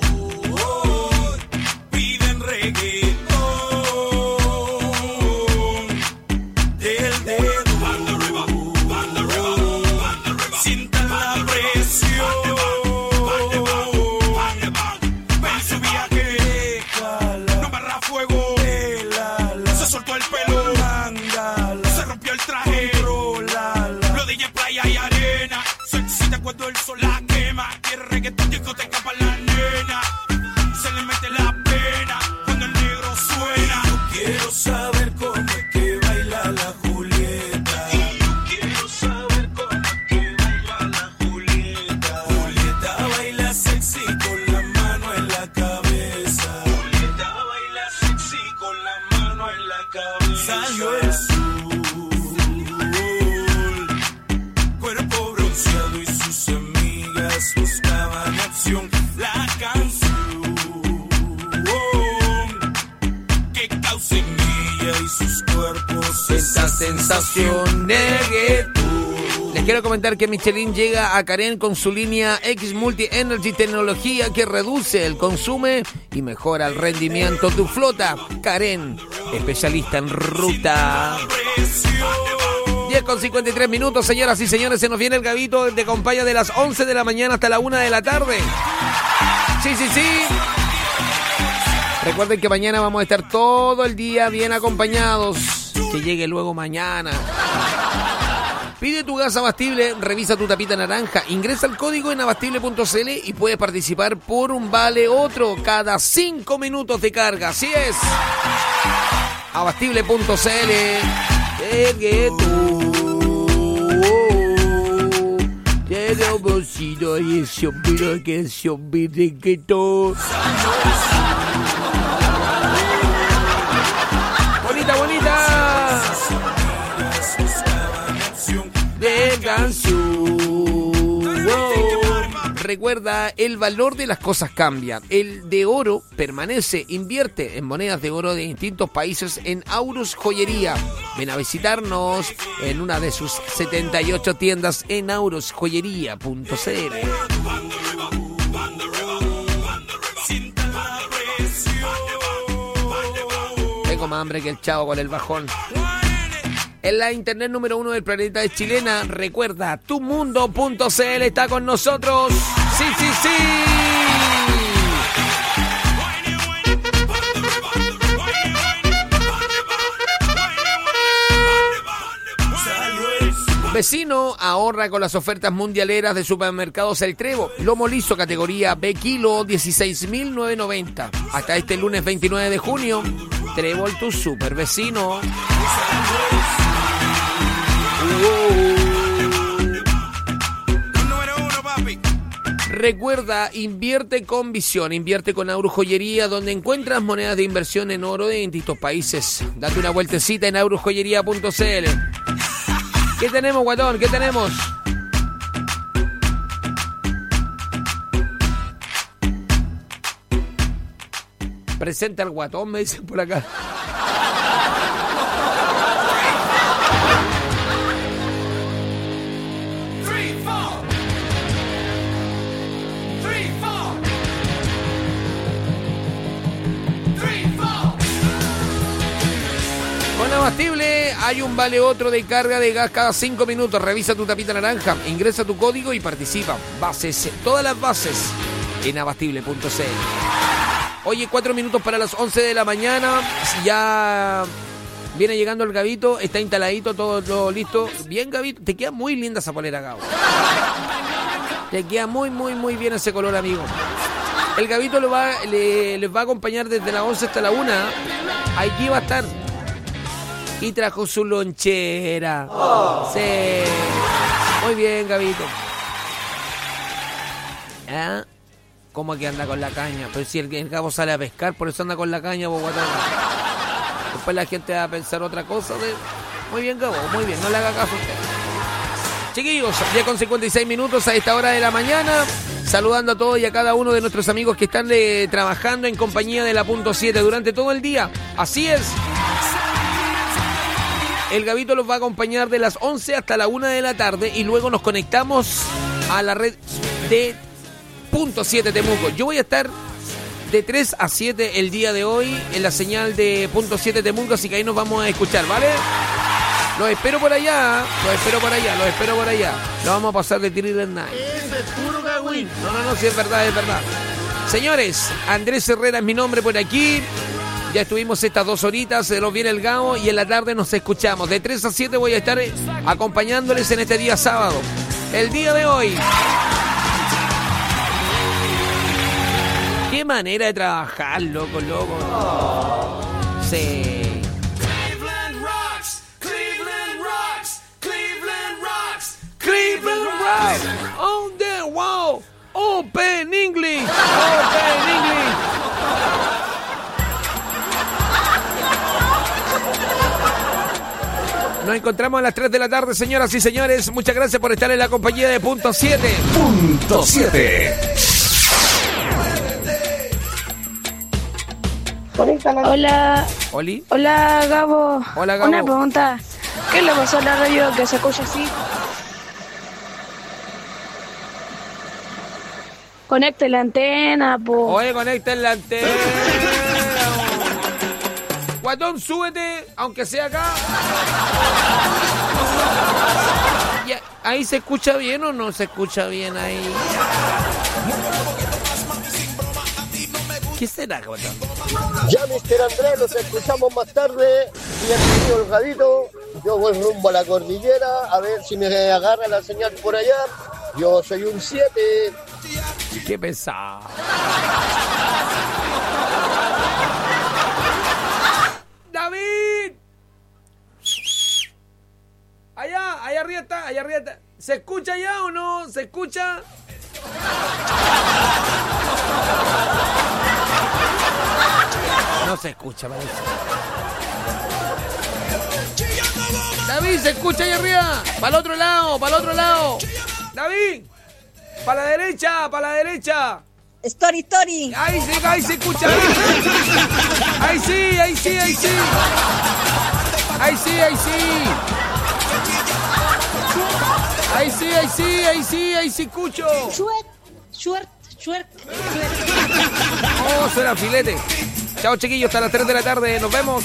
piden reggaetón del dedo, sientan la presión. Ven su viaje, no barra fuego, se soltó el pelo, se rompió el traje, lo de ella es playa y arena, se excita cuando el sol la quema, quiere reggaetón, discoteca para la nena, se le mete la pena cuando el negro suena. Yo quiero saber cómo es que baila la Julieta, yo quiero saber cómo es que baila la Julieta. Julieta baila sexy con la mano en la cabeza, Julieta baila sexy con la mano en la cabeza. Salió el sol, cuerpo bronceado y sus amigas buscaban acción, la canción que causa en ella y sus cuerpos Esa sensación reggaetón. Les quiero comentar que Michelin llega a Karen con su línea X Multi Energy, tecnología que reduce el consumo y mejora el rendimiento de tu flota. Karen, especialista en ruta. diez con cincuenta y tres minutos, señoras y señores, se nos viene el Gabito de compañía de las once de la mañana hasta la una de la tarde. Sí, sí, sí. Recuerden que mañana vamos a estar todo el día bien acompañados. Que llegue luego mañana. Pide tu gas Abastible, revisa tu tapita naranja, ingresa el código en abastible punto c l y puedes participar por un vale otro cada cinco minutos de carga. Así es. abastible punto c l. Bonita, bonita. De canción. Recuerda, el valor de las cosas cambia. El de oro permanece. Invierte en monedas de oro de distintos países en Aurus Joyería. Ven a visitarnos en una de sus setenta y ocho tiendas en aurus joyería punto c l. Tengo más hambre que el chavo con el bajón. En la internet número uno del planeta es chilena. Recuerda, tumundo punto c l está con nosotros. Sí, sí, sí. Vecino, ahorra con las ofertas mundialeras de Supermercados El Trevo. Lomo liso categoría B kilo, dieciséis mil novecientos noventa. Hasta este lunes veintinueve de junio. Trevo, tu super vecino. Recuerda, invierte con visión, invierte con Aurus Joyería, donde encuentras monedas de inversión en oro de distintos países. Date una vueltecita en aurus joyería punto c l. ¿Qué tenemos, guatón? ¿Qué tenemos? Presenta al guatón, me dicen por acá. Con Abastible hay un vale otro de carga de gas cada cinco minutos. Revisa tu tapita naranja, ingresa tu código y participa. Bases, todas las bases en abastible punto c l. Oye, cuatro minutos para las once de la mañana. Ya viene llegando el Gabito, está instaladito, todo, todo listo. Bien, Gabito, te queda muy linda esa polera, Gabo. Te queda muy, muy, muy bien ese color, amigo. El Gabito lo va, le, les va a acompañar desde las once hasta la una. Aquí va a estar. Y trajo su lonchera. Oh. Sí. Muy bien, Gabito. ¿Eh? ¿Cómo que anda con la caña? Pero si el, el Gabo sale a pescar, por eso anda con la caña, Bogotá. Después la gente va a pensar otra cosa. De... Muy bien, Gabo, muy bien. No le haga caso a usted. Chiquillos, ya con cincuenta y seis minutos a esta hora de la mañana. saludando a todos y a cada uno de nuestros amigos que están eh, trabajando en compañía de la punto siete durante todo el día. Así es. El Gabito los va a acompañar de las once hasta la una de la tarde y luego nos conectamos a la red de punto siete Temuco. Yo voy a estar de tres a siete el día de hoy en la señal de punto siete Temuco, así que ahí nos vamos a escuchar, ¿vale? Los espero por allá, los espero por allá, los espero por allá. Lo vamos a pasar de Thriller Night. No, no, no, sí es verdad, es verdad. Señores, Andrés Herrera es mi nombre por aquí. Ya estuvimos estas dos horitas, se nos viene el Gao y en la tarde nos escuchamos. De tres a siete voy a estar acompañándoles en este día sábado. El día de hoy. Qué manera de trabajar, loco, loco. Oh. Sí. Cleveland rocks, Cleveland rocks, Cleveland rocks, Cleveland rocks. On the wall. Open English. Open English. Nos encontramos a las tres de la tarde, señoras y señores. Muchas gracias por estar en la compañía de punto siete. punto siete. Hola. ¿Oli? Hola, Gabo. Hola, Gabo. Una pregunta. ¿Qué le pasó a la radio que se escucha así? Conecte la antena, po. Oye, conecta la antena. Guatón, súbete, aunque sea acá. Ya, ¿ahí se escucha bien o no se escucha bien ahí? ¿Qué será, Guatón? Ya, mister Andrés, los escuchamos más tarde. Bienvenido el Gabito. Yo voy rumbo a la cordillera, a ver si me agarra la señal por allá. Yo soy un siete. Qué pesado. ¡David! Allá, allá arriba está, allá arriba está. ¿Se escucha allá o no? ¿Se escucha? No se escucha, parece. David, ¿se escucha allá arriba? Para el otro lado, para el otro lado. David, para la derecha, para la derecha. Story, story. Ahí sí, ahí se escucha. Ahí sí, ahí sí, ahí sí. Ahí sí, ahí sí. Ahí sí, ahí sí, ahí sí, ahí sí escucho. Shuert, shuert, shuert. Oh, suena filete. Chao, chiquillos, hasta las tres de la tarde. Nos vemos.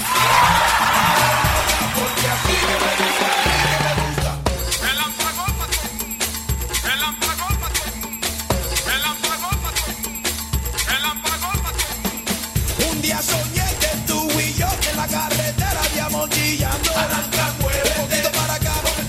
Un día soñé que tú y yo en la carretera